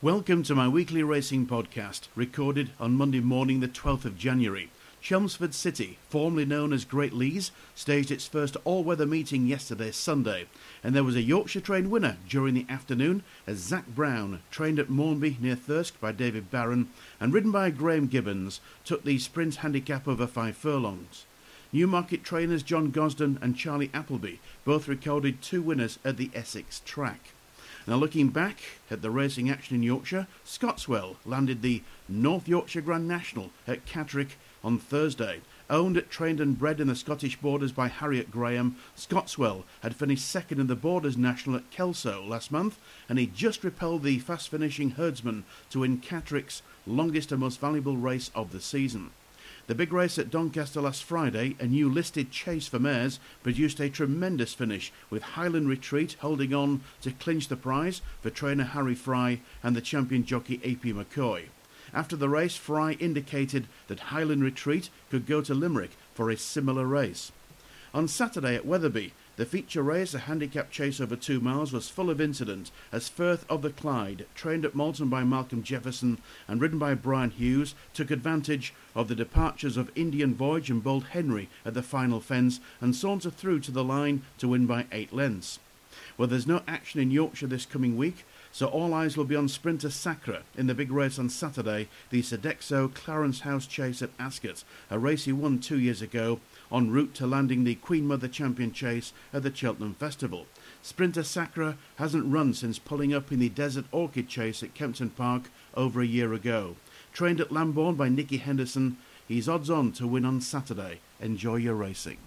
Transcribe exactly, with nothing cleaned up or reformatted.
Welcome to my weekly racing podcast, recorded on Monday morning the twelfth of January. Chelmsford City, formerly known as Great Lees, staged its first all-weather meeting yesterday, Sunday, and there was a Yorkshire train winner during the afternoon as Zach Brown, trained at Mornby near Thirsk by David Barron and ridden by Graham Gibbons, took the sprint handicap over five furlongs. Newmarket trainers John Gosden and Charlie Appleby both recorded two winners at the Essex track. Now looking back at the racing action in Yorkshire, Scotswell landed the North Yorkshire Grand National at Catterick on Thursday. Owned, trained and bred in the Scottish Borders by Harriet Graham, Scotswell had finished second in the Borders National at Kelso last month, and he just repelled the fast-finishing herdsman to win Catterick's longest and most valuable race of the season. The big race at Doncaster last Friday, a new listed chase for mares, produced a tremendous finish, with Highland Retreat holding on to clinch the prize for trainer Harry Fry and the champion jockey A P McCoy. After the race, Fry indicated that Highland Retreat could go to Limerick for a similar race. On Saturday at Wetherby, the feature race, a handicap chase over two miles, was full of incident as Firth of the Clyde, trained at Malton by Malcolm Jefferson and ridden by Brian Hughes, took advantage of the departures of Indian Voyage and Bold Henry at the final fence and sauntered through to the line to win by eight lengths. Well, there's no action in Yorkshire this coming week, so all eyes will be on Sprinter Sacre in the big race on Saturday, the Sodexo Clarence House Chase at Ascot, a race he won two years ago, en route to landing the Queen Mother Champion Chase at the Cheltenham Festival. Sprinter Sacre hasn't run since pulling up in the Desert Orchid Chase at Kempton Park over a year ago. Trained at Lambourne by Nicky Henderson, he's odds on to win on Saturday. Enjoy your racing.